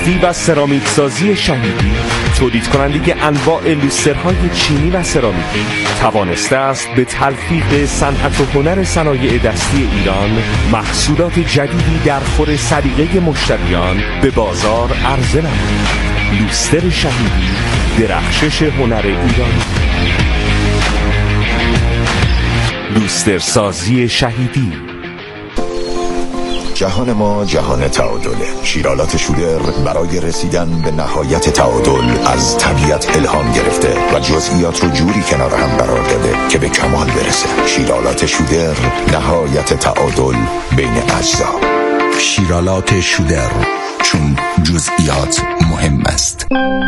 ساختی و سرامیک سازی شهیدی، تولید کننده انواع لوسترهای چینی و سرامیکی، توانسته است به تلفیق صنعت و هنر صنایع دستی ایران محصولات جدیدی در خور سلیقه مشتریان به بازار عرضه نماید. لوستر شهیدی، درخشش هنر ایرانی. لوستر سازی شهیدی. جهان ما جهان تعادله. شیرالات شودر برای رسیدن به نهایت تعادل از طبیعت الهام گرفته و جزئیات رو جوری کنار هم قرار داده که به کمال برسه. شیرالات شودر، نهایت تعادل بین اجزا. شیرالات شودر، چون جزئیات مهم است.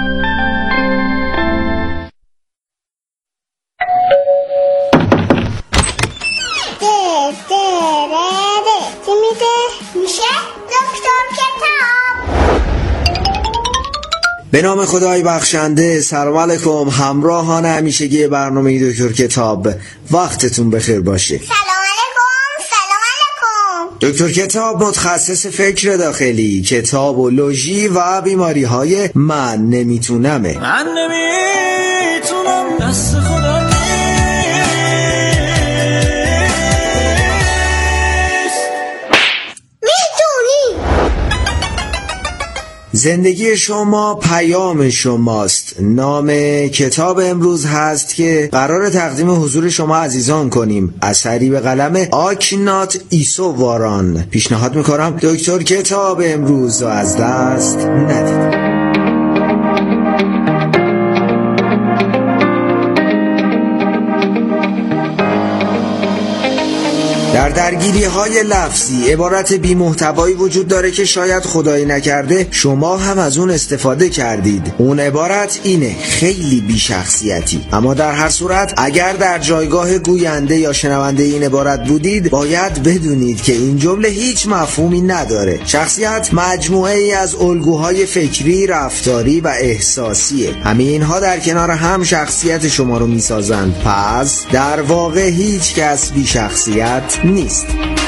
به نام خدای بخشنده. سلام علیکم همراهان همیشگی برنامه دکتر کتاب، وقتتون بخیر باشه. سلام علیکم. دکتر کتاب متخصص فکر داخلی، کتابولوژی و بیماری های من نمیتونمه. من نمیتونم دست خدا زندگی شما پیام شماست. نام کتاب امروز هست که قرار تقدیم حضور شما عزیزان کنیم، اثری به قلم آکنات ایسوواران. پیشنهاد میکنم دکتر کتاب امروز رو از دست ندید. در درگیری‌های لفظی عبارت بی محتوایی وجود داره که شاید خدایی نکرده شما هم از اون استفاده کردید. اون عبارت اینه: خیلی بی شخصیتی. اما در هر صورت اگر در جایگاه گوینده یا شنونده این عبارت بودید، باید بدونید که این جمله هیچ مفهومی نداره. شخصیت مجموعه ای از الگوهای فکری، رفتاری و احساسیه. همه اینها در کنار هم شخصیت شما رو میسازند. پس در واقع هیچ کس بی شخصیت نیست.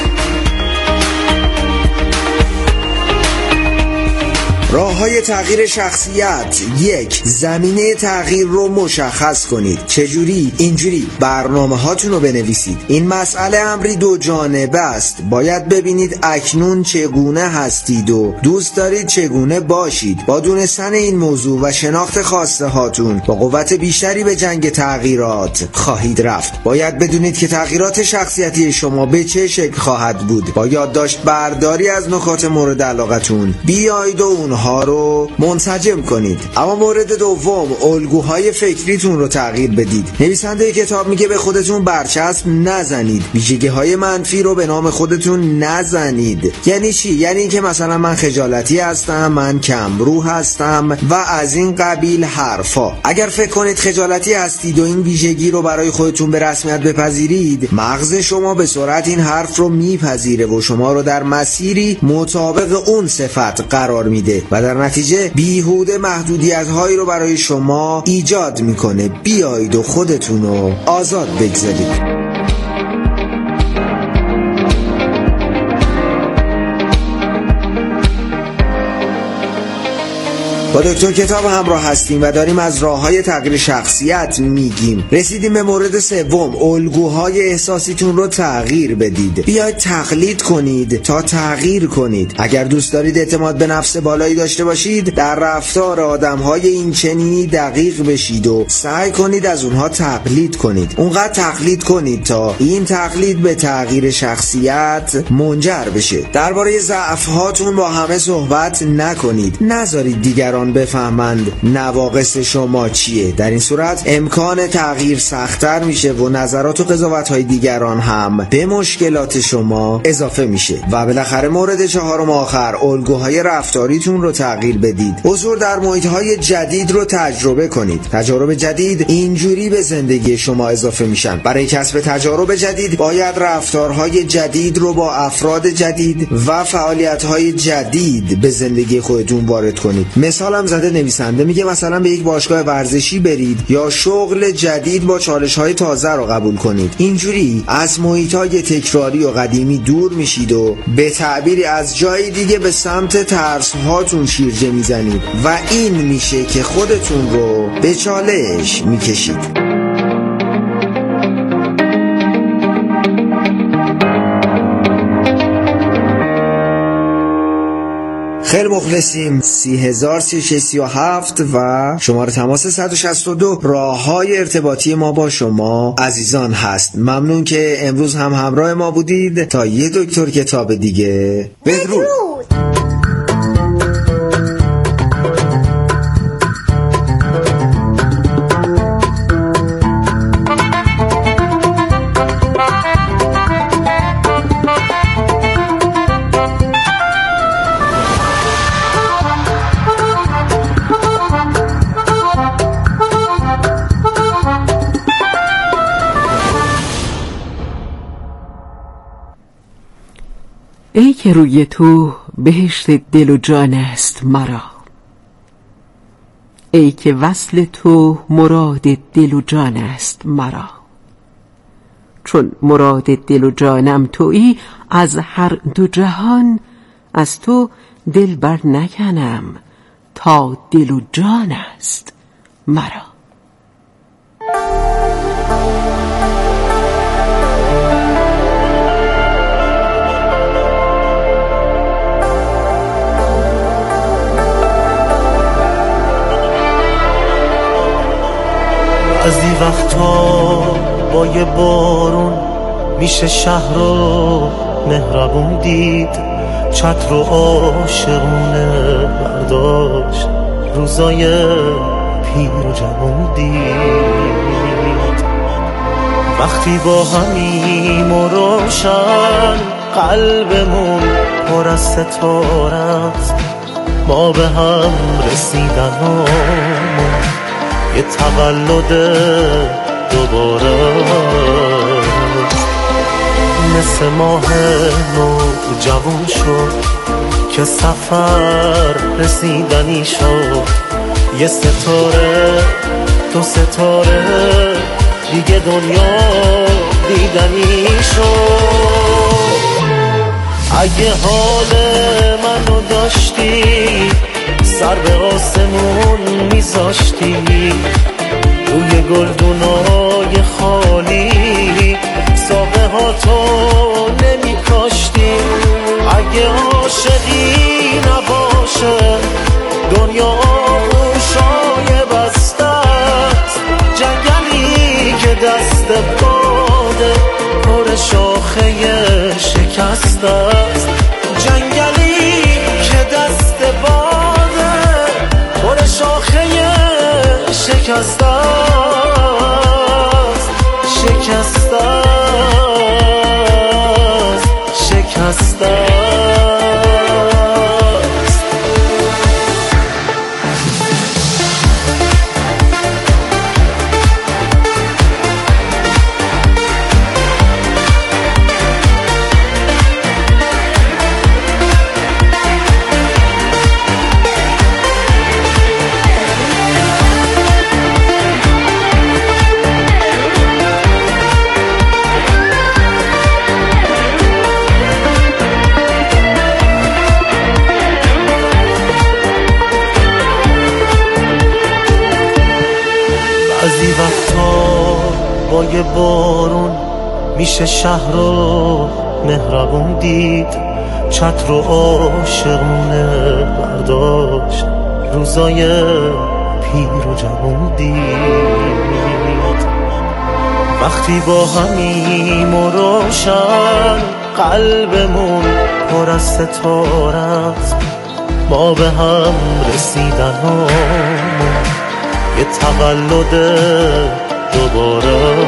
راه‌های تغییر شخصیت: 1. زمینه تغییر رو مشخص کنید. چجوری؟ اینجوری: برنامه هاتون رو بنویسید. این مسئله امری دو جانبه است. باید ببینید اکنون چگونه هستید و دوست دارید چگونه باشید. با دونستن این موضوع و شناخت خواسته هاتون با قوت بیشتری به جنگ تغییرات خواهید رفت. باید بدونید که تغییرات شخصیتی شما به چه شکل خواهد بود. با یادداشت برداری از نکات مورد علاقتون بیایید و اونها رو منسجم کنید. اما مورد دوم، الگوهای فکریتون رو تغییر بدید. نویسنده کتاب میگه به خودتون برچسب نزنید. ویژگی‌های منفی رو به نام خودتون نزنید. یعنی چی؟ یعنی اینکه مثلا من خجالتی هستم، من کمرو هستم و از این قبیل حرفا. اگر فکر کنید خجالتی هستید و این ویژگی رو برای خودتون به رسمیت بپذیرید، مغز شما به سرعت این حرف رو میپذیره و شما رو در مسیری مطابق اون صفت قرار میده و در نتیجه بیهوده محدودیت‌هایی رو برای شما ایجاد میکنه. بیایید و خودتون رو آزاد بگذارید. با دکتر کتاب همراه هستیم و داریم از راه‌های تغییر شخصیت میگیم. رسیدیم به مورد سوم: الگوهای احساسیتون رو تغییر بدید. بیاید تقلید کنید تا تغییر کنید. اگر دوست دارید اعتماد به نفس بالایی داشته باشید، در رفتار آدم‌های این چنینی دقیق بشید و سعی کنید از اونها تقلید کنید. اونقدر تقلید کنید تا این تقلید به تغییر شخصیت منجر بشه. درباره ضعف‌هاتون با همه صحبت نکنید. نذارید دیگران بفهمند نواقص شما چیه. در این صورت امکان تغییر سخت‌تر میشه و نظرات و قضاوت‌های دیگران هم به مشکلات شما اضافه میشه. و بالاخره مورد چهارم آخر: الگوهای رفتاریتون رو تغییر بدید. حضور در محیط‌های جدید رو تجربه کنید. تجارب جدید اینجوری به زندگی شما اضافه میشن. برای کسب تجارب جدید باید رفتارهای جدید رو با افراد جدید و فعالیت‌های جدید به زندگی خودتون وارد کنید. مثال مثالم زده نویسنده، میگه مثلا به یک باشگاه ورزشی برید یا شغل جدید با چالش‌های تازه رو قبول کنید. اینجوری از محیط‌های تکراری و قدیمی دور میشید و به تعبیری از جای دیگه به سمت ترس‌هاتون شیرجه میزنید و این میشه که خودتون رو به چالش میکشید. خیلی مخلصیم. 30,3637 و شماره تماس 162 راه‌های ارتباطی ما با شما عزیزان هست. ممنون که امروز هم همراه ما بودید. تا یه دکتر کتاب دیگه، بدرود. ای که روی تو بهشت دل و جان است مرا، ای که وصل تو مراد دل و جان است مرا. چون مراد دل و جانم تویی، از هر دو جهان از تو دل بر نکنم، تا دل و جان است مرا. از این وقتا با یه بارون میشه شهر رو مهربون دید، چتر و عاشقونه برداشت، روزای پیر و جوون دید. وقتی با همیم و روشن قلبمون پر از ستاره است، ما به هم رسیدنمون یه تولد دوباره، مثل ماه نو جوان شد که سفر رسیدنی شد. یه ستاره دو ستاره دیگه دنیا دیدنی شد. اگه حال منو داشتی سر به آسمون میذاشتی، روی گلدونای خالی ساقه ها تو نمی کاشتی. اگه عاشقی نباشه دنیا آغوشای بسته است، جنگلی که دست باده پر شاخه شکسته است، جنگلی که دست باده پر شاخه شکسته است، شکسته است، شکسته است. بعضی وقتا با یه بارون میشه شهر رو مهربون دید، چتر و عاشقونه برداشت، روزای پیر و جوون دید. وقتی با همیم و روشن قلبمون پر از ستاره است، ما به هم رسیدنمون یه تولد دوباره،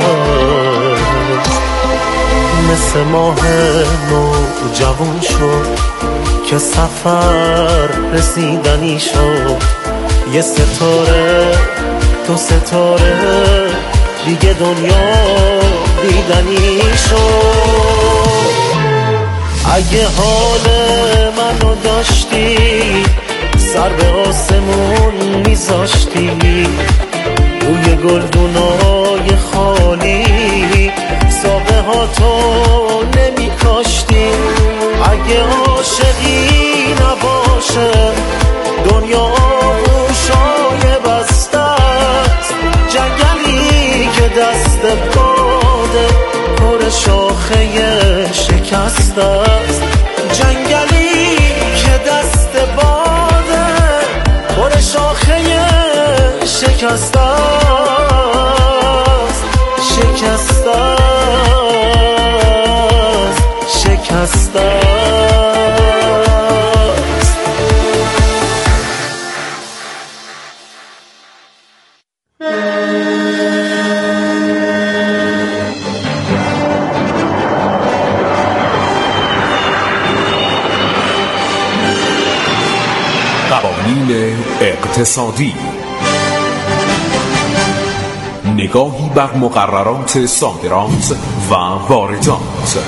مثل ماه نو جوان شد که سفر رسیدنی شد. یه ستاره دو ستاره دیگه دنیا دیدنی شد. اگه حال منو داشتی سر به آسمون میذاشتی، روی گلدونای خالی ساقه ها تو نمی کاشتی. اگه عاشقی نباشه دنیا گوشای بسته است، جنگلی که دست باده پر شاخه شکسته است، جنگلی که دست باده پر شاخه شکسته است، شکسته است، شکسته است. قوانین اقتصادی، نگاهی بر مقررات صادرات و واردات.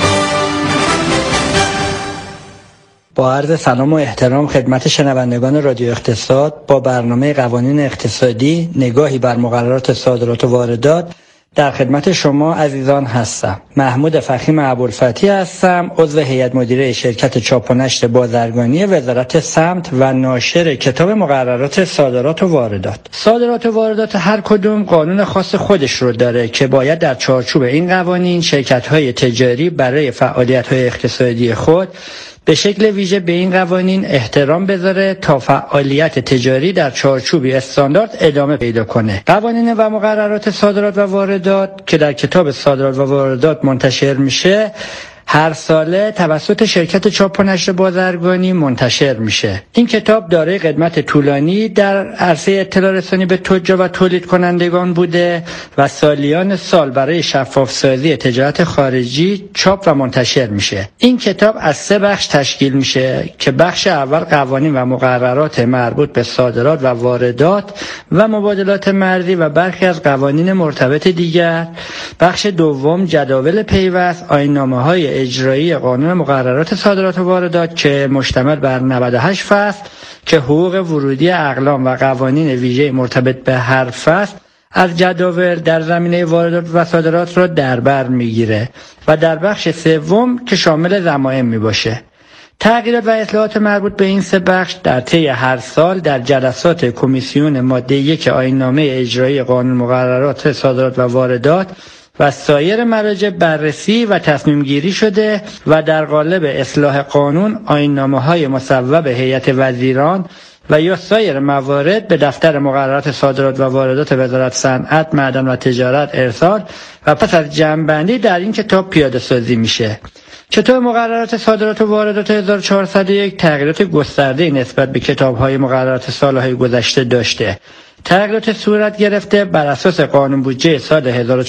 با عرض سلام و احترام خدمت شنوندگان رادیو اقتصاد، با برنامه قوانین اقتصادی نگاهی بر مقررات صادرات و واردات در خدمت شما عزیزان هستم. محمود فخیم ابوالفتحی هستم، عضو هیئت مدیره شرکت چاپ و نشر بازرگانی وزارت سمت و ناشر کتاب مقررات صادرات و واردات. صادرات و واردات هر کدوم قانون خاص خودش رو داره که باید در چارچوب این قوانین شرکت‌های تجاری برای فعالیت‌های اقتصادی خود به شکل ویژه به این قوانین احترام بذاره تا فعالیت تجاری در چارچوبی استاندارد ادامه پیدا کنه. قوانین و مقررات صادرات و واردات که در کتاب صادرات و واردات منتشر میشه، هر ساله توسط شرکت چاپ و نشر بازرگانی منتشر میشه. این کتاب دارای قدمت طولانی در عرصه اطلاع رسانی به تجار و تولید کنندگان بوده و سالیان سال برای شفاف سازی تجارت خارجی چاپ و منتشر میشه. این کتاب از 3 بخش تشکیل میشه که بخش اول قوانین و مقررات مربوط به صادرات و واردات و مبادلات مرزی و برخی از قوانین مرتبط دیگر، بخش دوم جداول پیوست، آیین‌نامه‌های اجرایی قانون مقررات صادرات و واردات که مشتمل بر 98 فصل که حقوق ورودی اقلام و قوانین ویژه مرتبط به هر فصل از جداول در زمینه واردات و صادرات را در بر میگیره و در بخش سوم که شامل ضمائم میباشه. تغییرات و اصلاحات مربوط به این 3 بخش در طی هر سال در جلسات کمیسیون ماده 1 آیین‌نامه اجرایی قانون مقررات صادرات و واردات و سایر مراجع بررسی و تصمیم گیری شده و در قالب اصلاح قانون آیین‌نامه‌های مصوب هیئت وزیران و یا سایر موارد به دفتر مقررات صادرات و واردات وزارت صنعت، معدن و تجارت ارسال و پس از جمع‌بندی در این کتاب پیاده سازی میشه. کتاب مقررات صادرات و واردات 1401 تغییرات گسترده‌ای نسبت به کتاب‌های مقررات سال‌های گذشته داشته. تغییرات صورت گرفته بر اساس قانون بودجه سال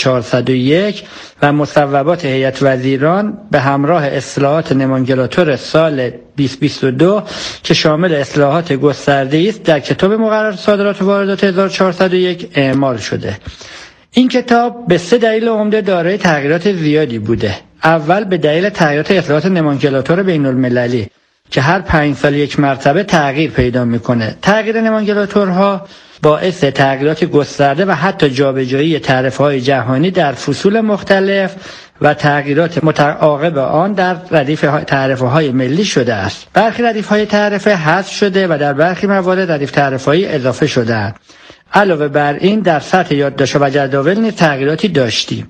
1401 و مصوبات هیئت وزیران به همراه اصلاحات نمانگلاتور سال 2022 که شامل اصلاحات گسترده‌ای است در کتاب مقررات صادرات و واردات 1401 اعمال شده. این کتاب به 3 دلیل عمده دارای تغییرات زیادی بوده. اول به دلیل تغییرات اصلاحات نمانگلاتور بین‌المللی که هر 5 سال یک مرتبه تغییر پیدا میکنه. تغییر نمانگلاتورها باعث تغییرات گسترده و حتی جابجایی تعرفه‌های جهانی در فصول مختلف و تغییرات متعاقب آن در ردیف تعرفه‌های ملی شده است. برخی ردیف‌های تعرفه حذف شده و در برخی موارد ردیف تعرفه‌ای اضافه شده‌اند. علاوه بر این در سطح یادداشت و جداول نیز تغییراتی داشتیم.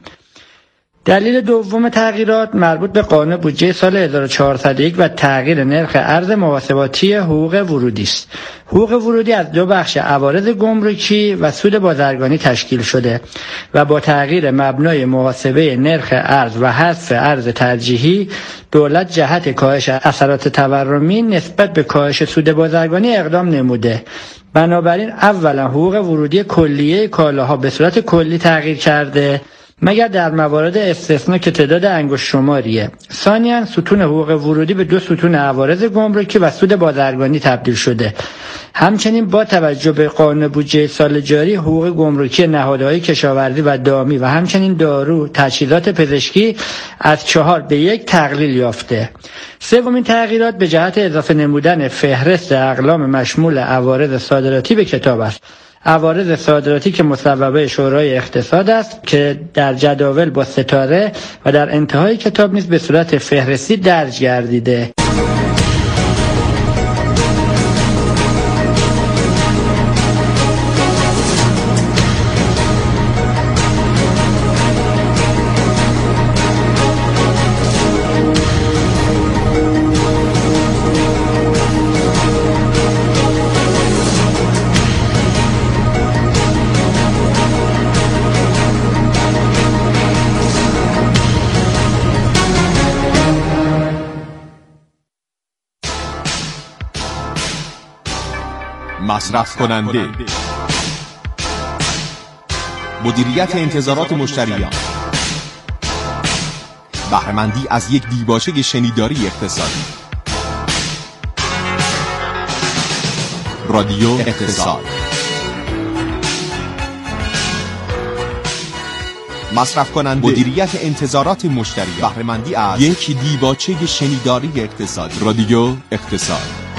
دلیل دوم تغییرات مربوط به قانون بودجه سال 1401 و تغییر نرخ ارز محاسباتی حقوق ورودی است. حقوق ورودی از 2 بخش عوارض گمرکی و سود بازرگانی تشکیل شده و با تغییر مبنای محاسبه نرخ ارز و حذف ارز ترجیحی، دولت جهت کاهش اثرات تورمی نسبت به کاهش سود بازرگانی اقدام نموده. بنابراین اولا حقوق ورودی کلیه کالاها به صورت کلی تغییر کرده مگر در موارد استثنا که تعداد انگشت شماریه. ثانیاً ستون حقوق ورودی به 2 ستون عوارض گمرکی و سود بازرگانی تبدیل شده. همچنین با توجه به قانون بودجه سال جاری حقوق گمرکی نهادهای کشاورزی و دامی و همچنین دارو، تجهیزات پزشکی از 4 به 1 تقلیل یافته. سومین تغییرات به جهت اضافه نمودن فهرست اقلام مشمول عوارض صادراتی به کتاب است. عوارض صادراتی که مصوبه شورای اقتصاد است که در جداول با ستاره و در انتهای کتاب نیز به صورت فهرستی درج گردیده. مصرف کننده، مدیریت انتظارات مشتریان، بهره‌مندی از یک دیباچه شنیداری اقتصادی. رادیو اقتصاد. مصرف کننده، مدیریت انتظارات مشتریان، بهره‌مندی از یک دیباچه شنیداری اقتصادی. رادیو اقتصاد.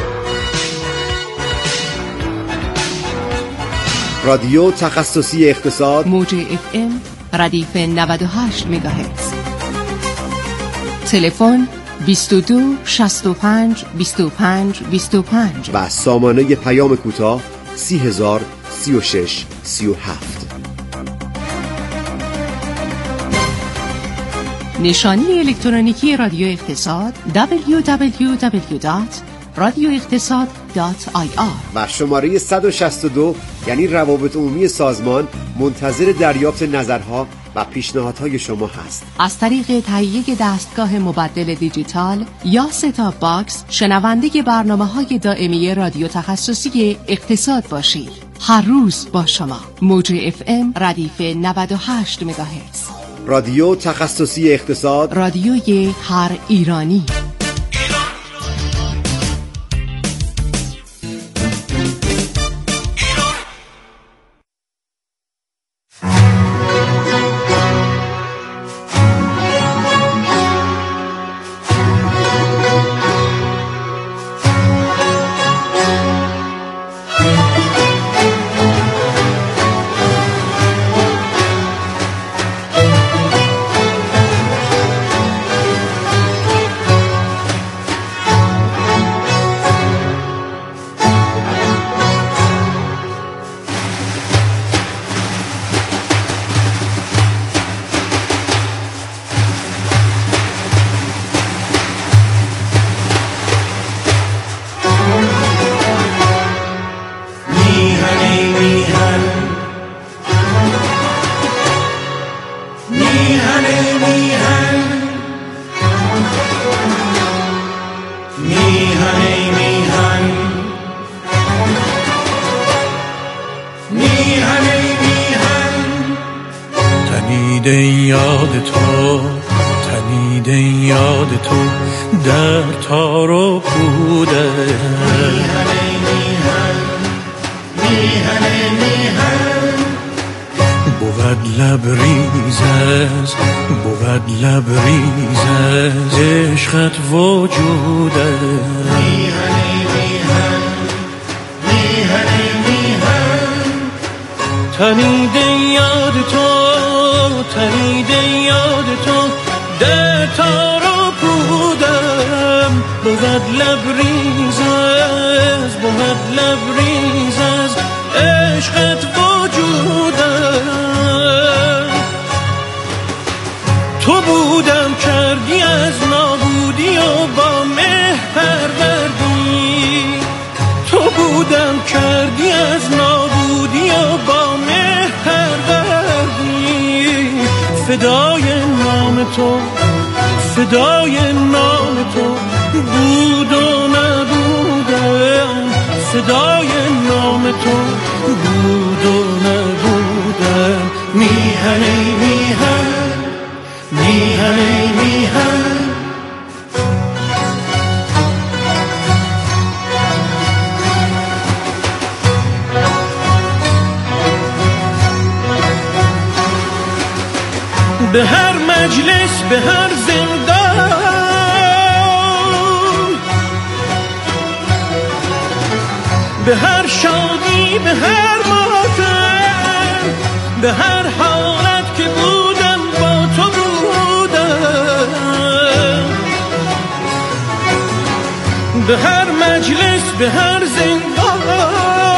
رادیو تخصصی اقتصاد، موج FM ردیف 98 مگاهرتز. تلفن 22 65 25 25 و سامانه پیام کوتاه 30000 36 37. نشانی الکترونیکی رادیو اقتصاد www.radioeqtasad.ir و شماره 162 یعنی روابط عمومی سازمان منتظر دریافت نظرها و پیشنهادهای شما هست. از طریق تهیه دستگاه مبدل دیجیتال یا ستاپ باکس شنونده برنامه‌های دائمی رادیو تخصصی اقتصاد باشید. هر روز با شما. موج FM ردیف 98 مگاهرتز. رادیو تخصصی اقتصاد، رادیوی هر ایرانی. تنیده یاد تو در تار و پوده بود لبریز از عشقت وجوده تنیده یاد تو در تار و پودم بود لبریز از عشقت وجودم تو بودم کردی از نابودی و با مه پروردی تو بودم کردی از نابودی و با مه پروردی فدای نام تو بود و نبودم فدای نام تو بود و نبودم میهن میهن ای میهن به هر مجلس به هر زندان به هر شادی به هر ماتم به هر حالت که بودم با تو بودم به هر مجلس به هر زندان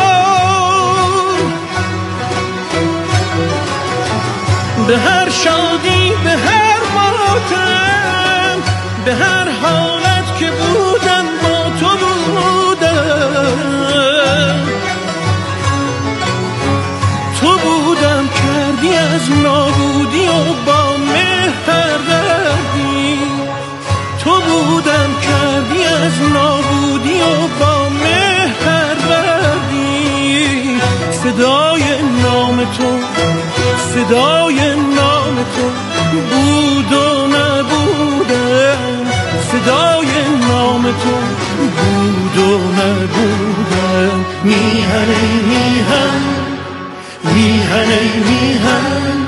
به هر شادی به هر ماتم به هر حالت که بودم با تو بودم تو بودم کردی از نابودی و با مهر پروردی تو بودم کردی از نابودی و با مهر پروردی فدای نام تو فدای نام تو بود و نبودم فدای نام تو بود و نبودم میهن ای میهن میهن ای میهن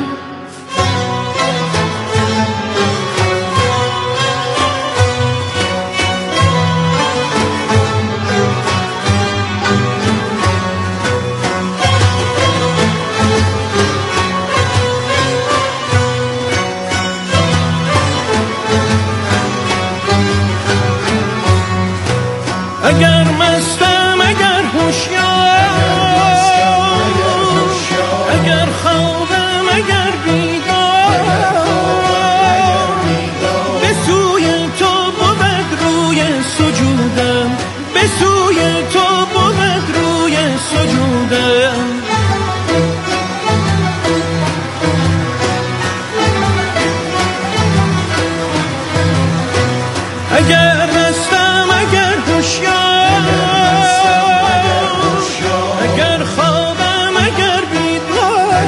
اگر مستم اگر هوشیار اگر خوابم اگر بیدار به سوی تو بود روی سجودم به سوی تو بود روی سجودم اگر مستم اگر هوشیار اگر خوابم اگر بیدار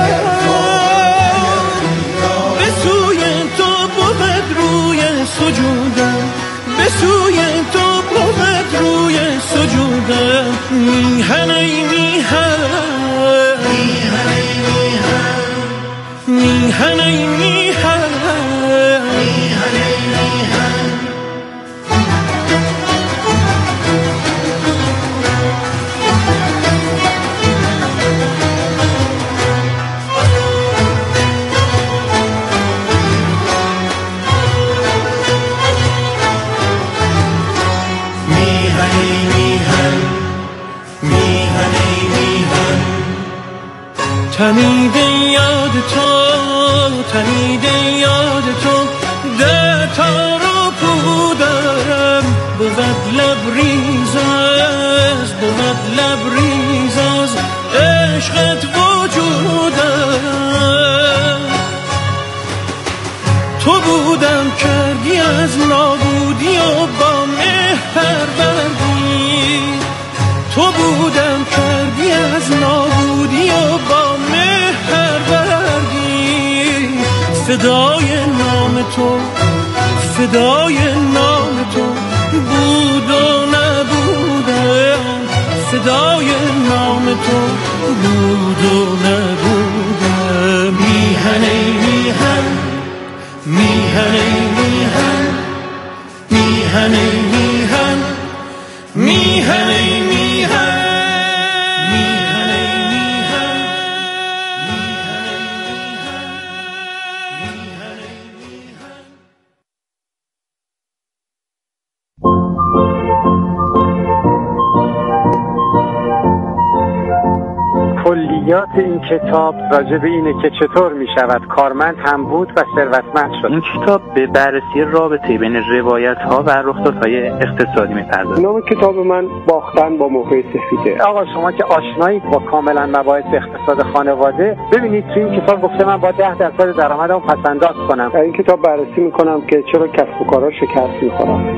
به سوی تو بود روی سجودم به سوی تو بود روی سجودم میهن ای میهن میهن ای میهن میهن ای میهن میهن ای میهن تنیده یاد تو تنیده یاد تو ده تارو پودم بود لبریز است بود لبریز از عشقت وجودم تو بودم کردی از نابودی و با مهر پروردی تو بودم کردی از نابودی و با مهر پروردی فدای نام تو فدای نام تو بود و نبودم فدای نام تو بود و نبودم میهن ای میهن میهن ای میهن میهن ای میهن میهن ای میهن کلیات این کتاب راجع به اینه که چطور می شود کارمند هم بود و ثروتمند شد. این کتاب به بررسی رابطه بین روایت‌ها و رخدادهای اقتصادی می‌پردازه. نام کتاب من باختن با موقع سفیده. آقا شما که آشنایید با کاملا مباحث اقتصاد خانواده، ببینید تو این کتاب گفته من با 10% درآمدم پس‌انداز کنم. در این کتاب بررسی می‌کنم که چرا کسب و کارها شکست می‌خورن.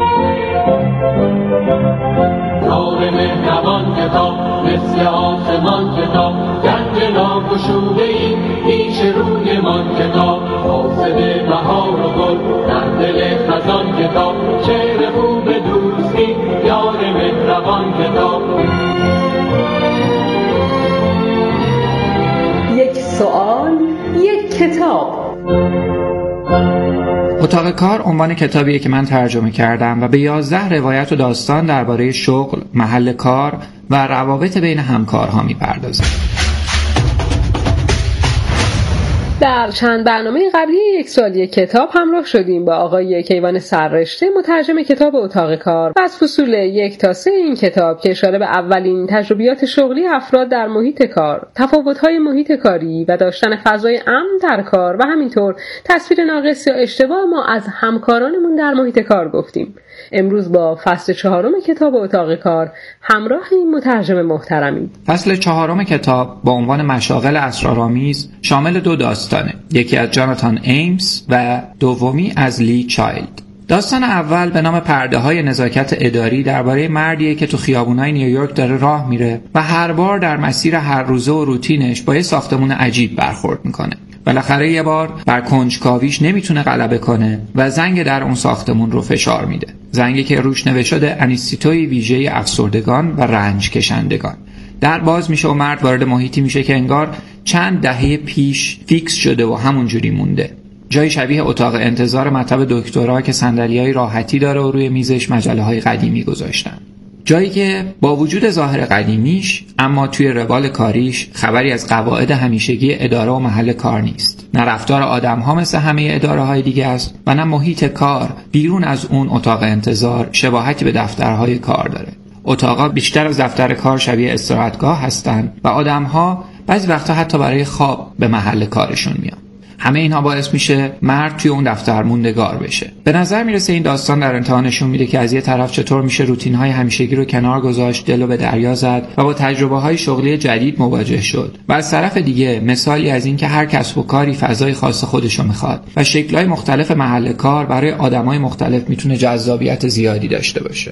نور مهربان کتاب مثل آسمان کتاب گنج نام ما گشوده‌ایم پیش رویمان کتاب، حاصل بهار و گل در دل خزان کتاب، شعر خوب دوستی یار مهربان کتاب. یک سوال، یک کتاب. اتاق کار عنوان کتابیه که من ترجمه کردم و به 11 روایت و داستان درباره شغل، محل کار و روابط بین همکارها میپردازه. در چند برنامه قبلی یک سالی کتاب همراه شدیم با آقای کیوان سررشته، مترجم کتاب اتاق کار، و از فصول 1 تا 3 این کتاب که اشاره به اولین تجربیات شغلی افراد در محیط کار، تفاوت‌های محیط کاری و داشتن فضای امن در کار و همینطور تصویر ناقص یا اشتباه ما از همکارانمون در محیط کار گفتیم. امروز با فصل 4 کتاب اتاق کار همراه این مترجم محترمیم. فصل 4 کتاب با عنوان مشاغل اسرارآمیز شامل 2 داستانه، یکی از جاناتان ایمز و دومی از لی چایلد. داستان اول به نام پرده‌های نزاکت اداری درباره مردیه که تو خیابونای نیویورک داره راه میره و هر بار در مسیر هر روزه و روتینش با یه ساختمون عجیب برخورد میکنه. بالاخره یه بار بر کنجکاویش نمیتونه غلبه کنه و زنگ در اون ساختمون رو فشار میده. زنگی که روش نوشته شده انیستیتوی ویژه افسردگان و رنج کشندگان. در باز میشه و مرد وارد محیطی میشه که انگار چند دهه پیش فیکس شده و همون جوری مونده. جای شبیه اتاق انتظار مطب دکترا که صندلیای راحتی داره و روی میزش مجله‌های قدیمی گذاشتن. جایی که با وجود ظاهر قدیمیش اما توی روال کاریش خبری از قواعد همیشگی اداره و محل کار نیست. نه رفتار آدم‌ها مثل همه اداره‌های دیگه است و نه محیط کار بیرون از اون اتاق انتظار شباهتی به دفترهای کار داره. اتاقا بیشتر از دفتر کار شبیه استراحتگاه هستن و آدم‌ها بعضی وقتا حتی برای خواب به محل کارشون میان. همه اینها باعث میشه مرد توی اون دفتر موندگار بشه. به نظر میرسه این داستان در انتها نشون میده که از یه طرف چطور میشه روتین‌های همیشگی رو کنار گذاشت، دلو به دریا زد و با تجربه‌های شغلی جدید مواجه شد. و از طرف دیگه مثالی از این که هر کسب و کاری فضای خاص خودشو میخواد و شکل‌های مختلف محل کار برای آدمای مختلف میتونه جذابیت زیادی داشته باشه.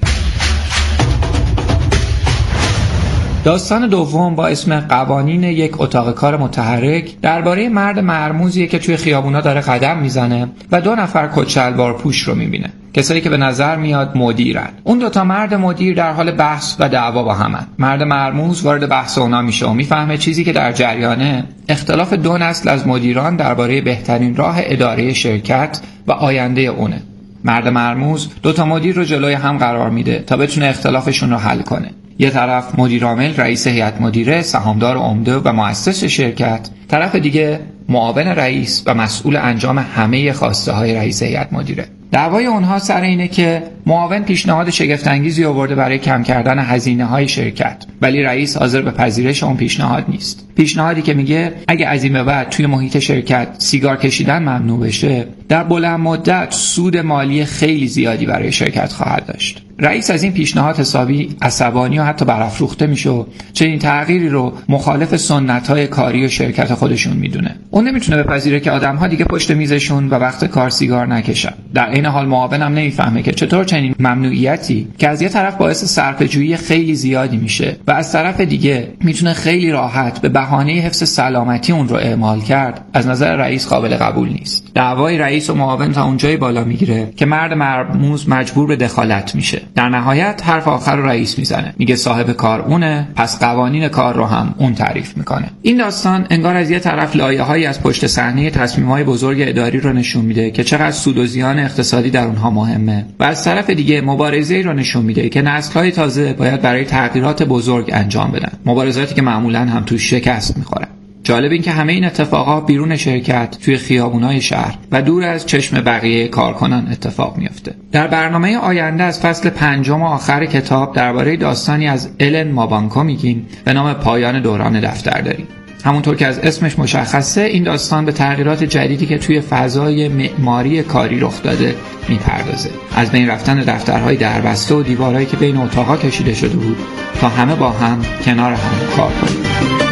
داستان دوم با اسم قوانین یک اتاق کار متحرک درباره مرد مرموزیه که توی خیابونا داره قدم میزنه و 2 نفر کچلوار پوش رو میبینه، کسایی که به نظر میاد مدیرن. اون 2 مرد مدیر در حال بحث و دعوا با همن. مرد مرموز وارد بحث اونا میشه و میفهمه چیزی که در جریانه اختلاف 2 نسل از مدیران درباره بهترین راه اداره شرکت و آینده اونه. مرد مرموز 2 مدیر رو جلوی هم قرار میده تا بتونه اختلافشون رو حل کنه. یه طرف مدیر عامل، رئیس هیئت مدیره، سهامدار عمده و مؤسس شرکت، طرف دیگه معاون رئیس و مسئول انجام همه خواسته های رئیس هیئت مدیره. دعوای اونها سر اینه که معاون پیشنهاد شگفت انگیزی آورده برای کم کردن هزینه های شرکت، ولی رئیس حاضر به پذیرش اون پیشنهاد نیست. پیشنهادی که میگه اگه از این به بعد توی محیط شرکت سیگار کشیدن ممنوع بشه، در بلند مدت سود مالی خیلی زیادی برای شرکت خواهد داشت. رئیس از این پیشنهاد حسابی عصبانی و حتی برافروخته میشه و چنین تغییری رو مخالف سنت‌های کاری و شرکت خودشون میدونه. اون نمیتونه بپذیره که آدم‌ها دیگه پشت میزشون و وقت کار سیگار نکشن. در این حال معاونم نمیفهمه که چطور چنین ممنوعیتی که از یه طرف باعث صرفه‌جویی خیلی زیادی میشه و از طرف دیگه میتونه خیلی راحت به بهانه حفظ سلامتی اون رو اعمال کرد، از نظر رئیس قابل قبول نیست. دعوای رئیس و معاون تا اونجایی بالا میگیره که مرد مرموز مجبور به دخالت میشه. در نهایت حرف آخر رو رئیس میزنه، میگه صاحب کار اونه، پس قوانین کار رو هم اون تعریف میکنه. این داستان انگار از یه طرف لایه‌هایی از پشت صحنه تصمیم‌های بزرگ اداری رو نشون میده که چقدر سود و زیان اقتصادی در اونها مهمه و از طرف دیگه مبارزه‌ای رو نشون میده که نسل‌های تازه باید برای تغییرات بزرگ انجام بدن، مبارزاتی که معمولاً هم توش شکست میخورن. جالب این که همه این اتفاقات بیرون شرکت، توی خیابونای شهر و دور از چشم بقیه کارکنان اتفاق میفته. در برنامه آینده از فصل 5 آخر کتاب درباره داستانی از الن مابانکو میگیم به نام پایان دوران دفترداری. همونطور که از اسمش مشخصه، این داستان به تغییرات جدیدی که توی فضای معماری کاری رخ داده میپردازه. از بین رفتن دفترهای دربسته و دیوارهایی که بین اتاقا کشیده شده بود تا همه با هم کنار هم کار کنیم.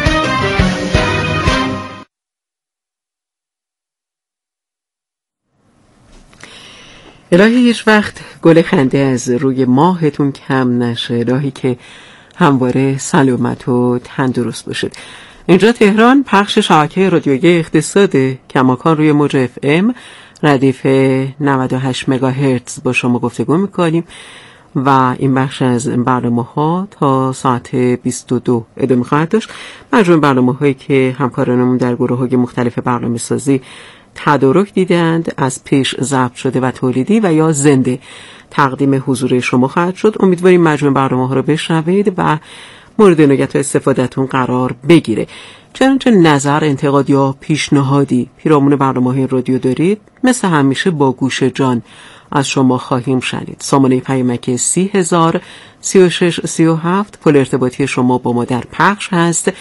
الهی هیچ وقت گل خنده از روی ماهتون کم نشه، الهی که همواره سلامت و تندرست باشید. اینجا تهران، پخش شبکه رادیویی اقتصاد کماکان روی موج FM ردیف 98 مگاهرتز با شما گفتگو میکنیم و این بخش از برنامه ها تا ساعت 22 ادامه خواهد داشت. مجموع برنامه هایی که همکارانمون در گروه های مختلف برنامه سازی تدارک دیدند از پیش ضبط شده و تولیدی و یا زنده تقدیم حضور شما خواهد شد. امیدواریم مجموع برنامه ها رو بشنوید و مورد عنایت و استفادهتون قرار بگیره. چنانچه نظر، انتقاد یا پیشنهادی پیرامون برنامه‌های رادیو دارید، مثل همیشه با گوش جان از شما خواهیم شنید. سامانه پیامک 30,000 36 37 پل ارتباطی شما با ما در پخش هست